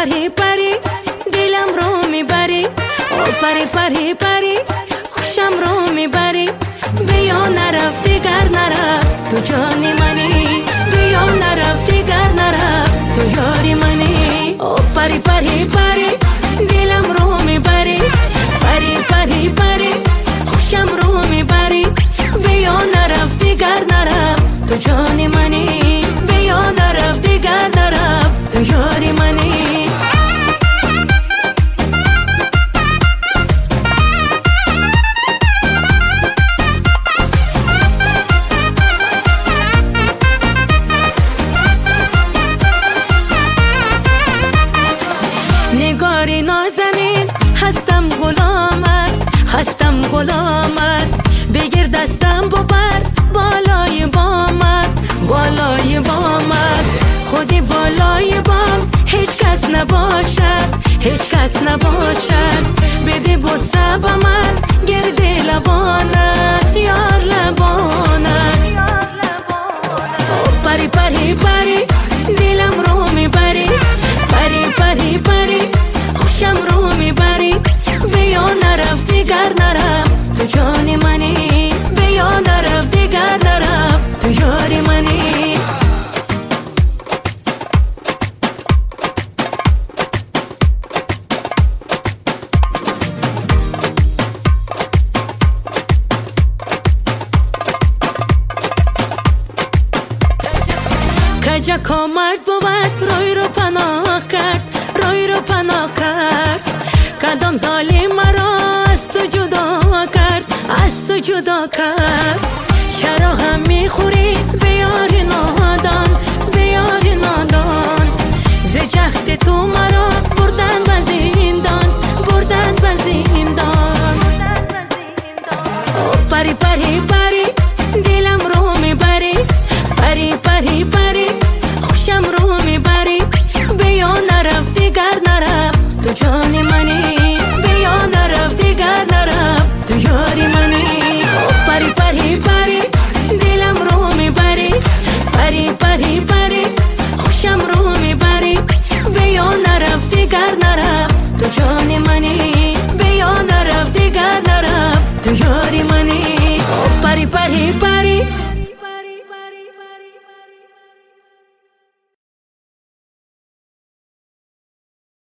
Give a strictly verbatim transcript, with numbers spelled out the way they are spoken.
پری پری دلم رو میبری، او پری پری پری خوشم رو میبری. بیا نرفت دیگر نرفت تو جان منی، بیا نرفت دیگر نرفت تو یاری منی. او پری پری پری دلم رو میبری، پری پری پری خوشم رو میبری. بیا نرفت دیگر نرفت تو جان منی، بیا نرفت دیگر نرفت تو یاری منی. نگاری نازنین هستم غلامت، هستم غلامت. بگیر دستم ببر بالای بامت، بالای بامت. خودی بالای بام هیچ کس نباشد، هیچ کس نباشد. بده بوسه به من گرد لبانت، یار لبانت. پری پری پری دلم رو میبری، پری پری پری خوشم رو میبری. بیا نرفت دیگر نرفت تو جان منی، بیا نرفت دیگر نرفت تو یاری منی. کجا کامرد بود روی رو پناه کرد، روی رو پناه کرد. کدام ظالم مرا از تو جدا کرد، از تو جدا کرد. چرا هم میخوری بیاری نادان، بیاری نادان. ز جهد تو مرا بردن به زندان، بردن به زندان. پری پری پری دلم رو میبری، پری پری پری خوشم رو میبری. بیا نرفت دیگر نرفت تو جان منی، بیا نرفت دیگر نرفت تو یاری منی. پری پری پری دلم رو میبری، پری پری پری خوشم رو میبری. بیا نرفت دیگر نرفت تو جان منی، بیا نرفت دیگر نرفت تو یاری منی. پری پری پری